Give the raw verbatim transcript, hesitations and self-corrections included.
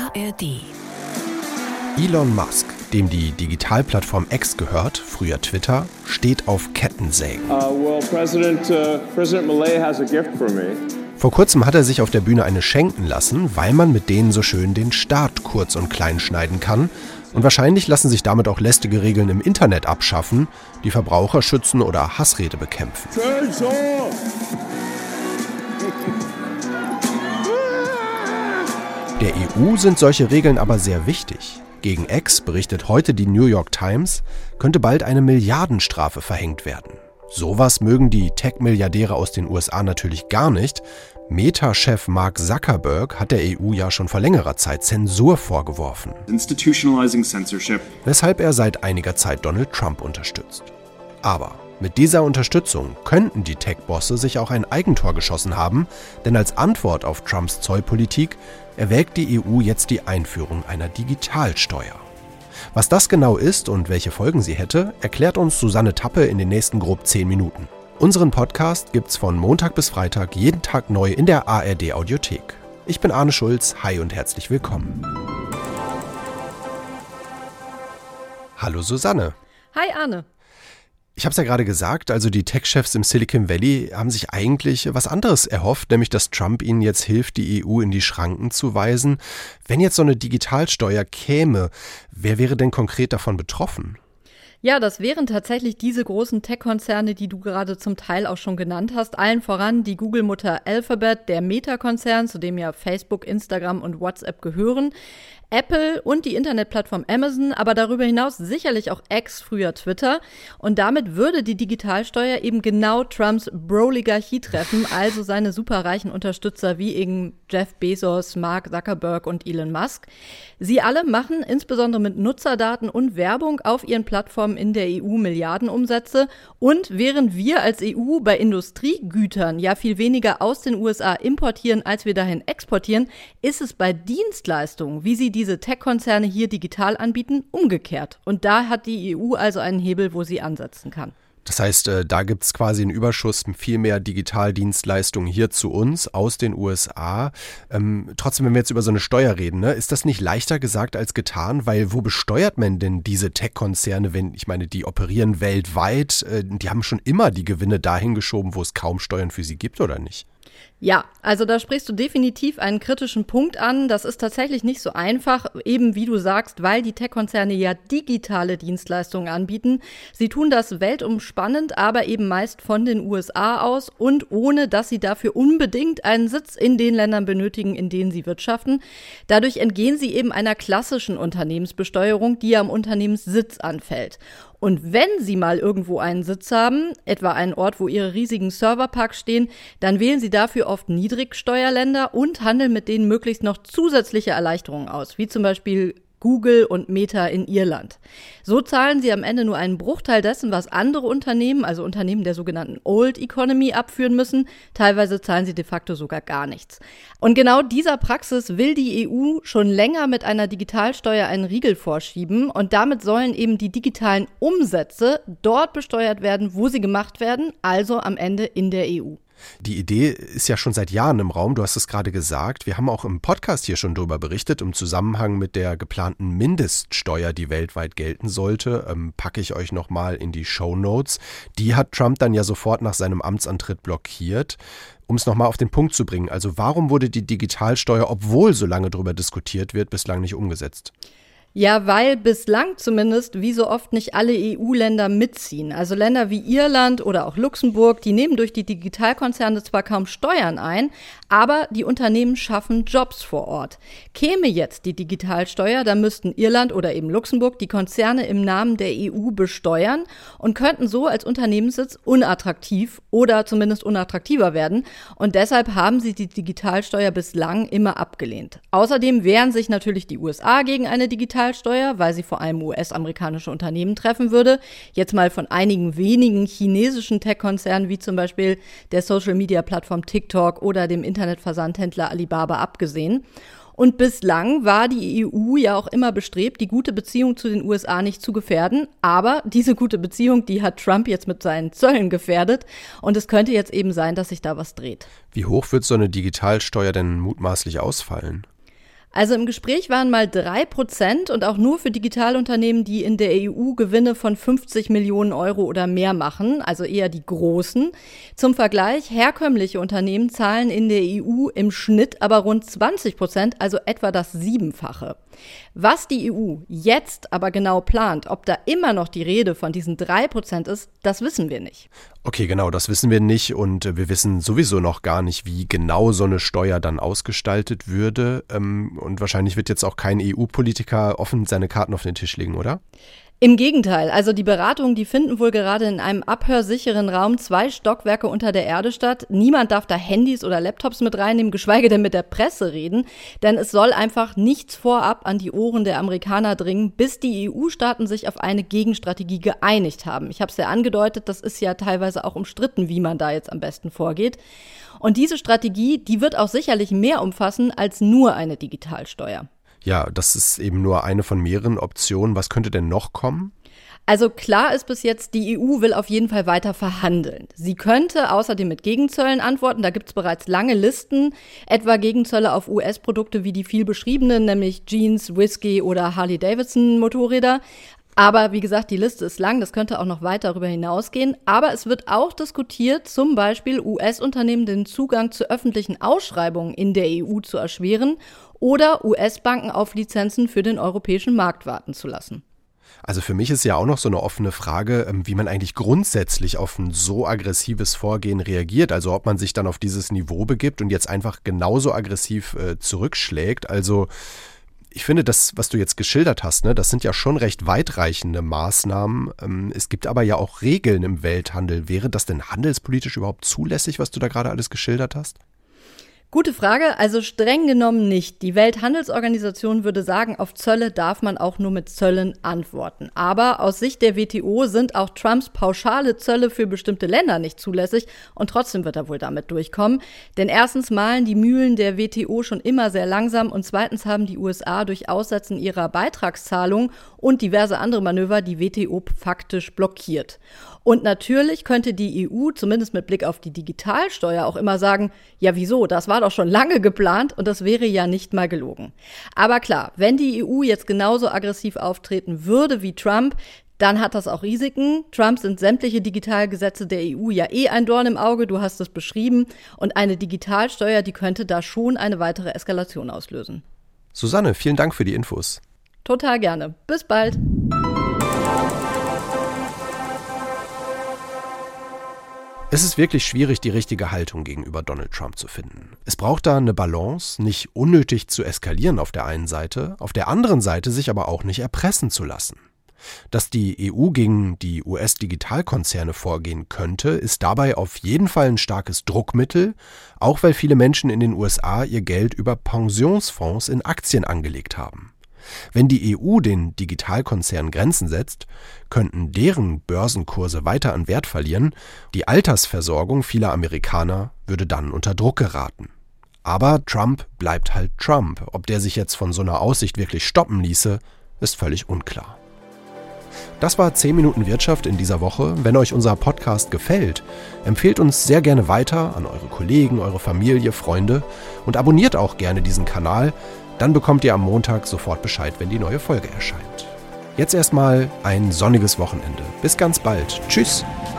A R D. Elon Musk, dem die Digitalplattform X gehört, früher Twitter, steht auf Kettensägen. Uh, well, President, uh, President Milei has a gift for me. Vor kurzem hat er sich auf der Bühne eine schenken lassen, weil man mit denen so schön den Staat kurz und klein schneiden kann. Und wahrscheinlich lassen sich damit auch lästige Regeln im Internet abschaffen, die Verbraucher schützen oder Hassrede bekämpfen. Der E U sind solche Regeln aber sehr wichtig. Gegen X, berichtet heute die New York Times, könnte bald eine Milliardenstrafe verhängt werden. Sowas mögen die Tech-Milliardäre aus den U S A natürlich gar nicht. Meta-Chef Mark Zuckerberg hat der E U ja schon vor längerer Zeit Zensur vorgeworfen. Institutionalizing censorship. Weshalb er seit einiger Zeit Donald Trump unterstützt. Aber mit dieser Unterstützung könnten die Tech-Bosse sich auch ein Eigentor geschossen haben, denn als Antwort auf Trumps Zollpolitik erwägt die E U jetzt die Einführung einer Digitalsteuer. Was das genau ist und welche Folgen sie hätte, erklärt uns Susanne Tappe in den nächsten grob zehn Minuten. Unseren Podcast gibt's von Montag bis Freitag jeden Tag neu in der A R D Audiothek. Ich bin Arne Schulz, hi und herzlich willkommen. Hallo Susanne. Hi Arne. Ich habe es ja gerade gesagt, also die Tech-Chefs im Silicon Valley haben sich eigentlich was anderes erhofft, nämlich dass Trump ihnen jetzt hilft, die E U in die Schranken zu weisen. Wenn jetzt so eine Digitalsteuer käme, wer wäre denn konkret davon betroffen? Ja, das wären tatsächlich diese großen Tech-Konzerne, die du gerade zum Teil auch schon genannt hast. Allen voran die Google-Mutter Alphabet, der Meta-Konzern, zu dem ja Facebook, Instagram und WhatsApp gehören, Apple und die Internetplattform Amazon, aber darüber hinaus sicherlich auch X, früher Twitter. Und damit würde die Digitalsteuer eben genau Trumps Broligarchie treffen, also seine superreichen Unterstützer wie eben Jeff Bezos, Mark Zuckerberg und Elon Musk. Sie alle machen insbesondere mit Nutzerdaten und Werbung auf ihren Plattformen in der E U Milliardenumsätze. Und während wir als E U bei Industriegütern ja viel weniger aus den U S A importieren, als wir dahin exportieren, ist es bei Dienstleistungen, wie sie diese Tech-Konzerne hier digital anbieten, umgekehrt. Und da hat die E U also einen Hebel, wo sie ansetzen kann. Das heißt, da gibt es quasi einen Überschuss, viel mehr Digitaldienstleistungen hier zu uns aus den U S A. Ähm, trotzdem, wenn wir jetzt über so eine Steuer reden, ne, ist das nicht leichter gesagt als getan? Weil wo besteuert man denn diese Tech-Konzerne, wenn, ich meine, die operieren weltweit, äh, die haben schon immer die Gewinne dahin geschoben, wo es kaum Steuern für sie gibt, oder nicht? Ja, also da sprichst du definitiv einen kritischen Punkt an. Das ist tatsächlich nicht so einfach, eben wie du sagst, weil die Tech-Konzerne ja digitale Dienstleistungen anbieten. Sie tun das weltumspannend, aber eben meist von den U S A aus und ohne, dass sie dafür unbedingt einen Sitz in den Ländern benötigen, in denen sie wirtschaften. Dadurch entgehen sie eben einer klassischen Unternehmensbesteuerung, die am Unternehmenssitz anfällt. Und wenn sie mal irgendwo einen Sitz haben, etwa einen Ort, wo ihre riesigen Serverparks stehen, dann wählen sie dafür oft Niedrigsteuerländer und handeln mit denen möglichst noch zusätzliche Erleichterungen aus, wie zum Beispiel Google und Meta in Irland. So zahlen sie am Ende nur einen Bruchteil dessen, was andere Unternehmen, also Unternehmen der sogenannten Old Economy, abführen müssen. Teilweise zahlen sie de facto sogar gar nichts. Und genau dieser Praxis will die E U schon länger mit einer Digitalsteuer einen Riegel vorschieben. Und damit sollen eben die digitalen Umsätze dort besteuert werden, wo sie gemacht werden, also am Ende in der E U. Die Idee ist ja schon seit Jahren im Raum, du hast es gerade gesagt. Wir haben auch im Podcast hier schon darüber berichtet, im Zusammenhang mit der geplanten Mindeststeuer, die weltweit gelten sollte. Ähm, packe ich euch nochmal in die Shownotes. Die hat Trump dann ja sofort nach seinem Amtsantritt blockiert. Um es nochmal auf den Punkt zu bringen, also warum wurde die Digitalsteuer, obwohl so lange darüber diskutiert wird, bislang nicht umgesetzt? Ja, weil bislang zumindest, wie so oft, nicht alle E U-Länder mitziehen. Also Länder wie Irland oder auch Luxemburg, die nehmen durch die Digitalkonzerne zwar kaum Steuern ein, aber die Unternehmen schaffen Jobs vor Ort. Käme jetzt die Digitalsteuer, dann müssten Irland oder eben Luxemburg die Konzerne im Namen der E U besteuern und könnten so als Unternehmenssitz unattraktiv oder zumindest unattraktiver werden. Und deshalb haben sie die Digitalsteuer bislang immer abgelehnt. Außerdem wehren sich natürlich die U S A gegen eine Digitalsteuer, weil sie vor allem U S-amerikanische Unternehmen treffen würde. Jetzt mal von einigen wenigen chinesischen Tech-Konzernen, wie zum Beispiel der Social-Media-Plattform TikTok oder dem Internetversandhändler Alibaba abgesehen. Und bislang war die E U ja auch immer bestrebt, die gute Beziehung zu den U S A nicht zu gefährden. Aber diese gute Beziehung, die hat Trump jetzt mit seinen Zöllen gefährdet. Und es könnte jetzt eben sein, dass sich da was dreht. Wie hoch wird so eine Digitalsteuer denn mutmaßlich ausfallen? Also im Gespräch waren mal drei Prozent und auch nur für Digitalunternehmen, die in der E U Gewinne von fünfzig Millionen Euro oder mehr machen, also eher die großen. Zum Vergleich, herkömmliche Unternehmen zahlen in der E U im Schnitt aber rund zwanzig Prozent, also etwa das Siebenfache. Was die E U jetzt aber genau plant, ob da immer noch die Rede von diesen drei Prozent ist, das wissen wir nicht. Okay, genau, das wissen wir nicht und wir wissen sowieso noch gar nicht, wie genau so eine Steuer dann ausgestaltet würde. Und wahrscheinlich wird jetzt auch kein E U-Politiker offen seine Karten auf den Tisch legen, oder? Im Gegenteil, also die Beratungen, die finden wohl gerade in einem abhörsicheren Raum zwei Stockwerke unter der Erde statt. Niemand darf da Handys oder Laptops mit reinnehmen, geschweige denn mit der Presse reden, denn es soll einfach nichts vorab an die Ohren der Amerikaner dringen, bis die E U-Staaten sich auf eine Gegenstrategie geeinigt haben. Ich habe es ja angedeutet, das ist ja teilweise auch umstritten, wie man da jetzt am besten vorgeht. Und diese Strategie, die wird auch sicherlich mehr umfassen als nur eine Digitalsteuer. Ja, das ist eben nur eine von mehreren Optionen. Was könnte denn noch kommen? Also klar ist bis jetzt, die E U will auf jeden Fall weiter verhandeln. Sie könnte außerdem mit Gegenzöllen antworten. Da gibt es bereits lange Listen, etwa Gegenzölle auf U S-Produkte wie die viel beschriebenen, nämlich Jeans, Whisky oder Harley-Davidson-Motorräder. Aber wie gesagt, die Liste ist lang, das könnte auch noch weit darüber hinausgehen. Aber es wird auch diskutiert, zum Beispiel U S-Unternehmen den Zugang zu öffentlichen Ausschreibungen in der E U zu erschweren oder U S-Banken auf Lizenzen für den europäischen Markt warten zu lassen. Also für mich ist ja auch noch so eine offene Frage, wie man eigentlich grundsätzlich auf ein so aggressives Vorgehen reagiert. Also ob man sich dann auf dieses Niveau begibt und jetzt einfach genauso aggressiv äh, zurückschlägt. Also ich finde, das, was du jetzt geschildert hast, ne, das sind ja schon recht weitreichende Maßnahmen. Ähm, es gibt aber ja auch Regeln im Welthandel. Wäre das denn handelspolitisch überhaupt zulässig, was du da gerade alles geschildert hast? Gute Frage, also streng genommen nicht. Die Welthandelsorganisation würde sagen, auf Zölle darf man auch nur mit Zöllen antworten. Aber aus Sicht der W T O sind auch Trumps pauschale Zölle für bestimmte Länder nicht zulässig und trotzdem wird er wohl damit durchkommen. Denn erstens malen die Mühlen der W T O schon immer sehr langsam und zweitens haben die U S A durch Aussetzen ihrer Beitragszahlungen und diverse andere Manöver die W T O faktisch blockiert. Und natürlich könnte die E U, zumindest mit Blick auf die Digitalsteuer, auch immer sagen, ja wieso, das war doch schon lange geplant und das wäre ja nicht mal gelogen. Aber klar, wenn die E U jetzt genauso aggressiv auftreten würde wie Trump, dann hat das auch Risiken. Trump sind sämtliche Digitalgesetze der E U ja eh ein Dorn im Auge, du hast es beschrieben. Und eine Digitalsteuer, die könnte da schon eine weitere Eskalation auslösen. Susanne, vielen Dank für die Infos. Total gerne. Bis bald. Es ist wirklich schwierig, die richtige Haltung gegenüber Donald Trump zu finden. Es braucht da eine Balance, nicht unnötig zu eskalieren auf der einen Seite, auf der anderen Seite sich aber auch nicht erpressen zu lassen. Dass die E U gegen die U S-Digitalkonzerne vorgehen könnte, ist dabei auf jeden Fall ein starkes Druckmittel, auch weil viele Menschen in den U S A ihr Geld über Pensionsfonds in Aktien angelegt haben. Wenn die E U den Digitalkonzernen Grenzen setzt, könnten deren Börsenkurse weiter an Wert verlieren, die Altersversorgung vieler Amerikaner würde dann unter Druck geraten. Aber Trump bleibt halt Trump. Ob der sich jetzt von so einer Aussicht wirklich stoppen ließe, ist völlig unklar. Das war zehn Minuten Wirtschaft in dieser Woche. Wenn euch unser Podcast gefällt, empfehlt uns sehr gerne weiter an eure Kollegen, eure Familie, Freunde und abonniert auch gerne diesen Kanal. Dann bekommt ihr am Montag sofort Bescheid, wenn die neue Folge erscheint. Jetzt erstmal ein sonniges Wochenende. Bis ganz bald. Tschüss.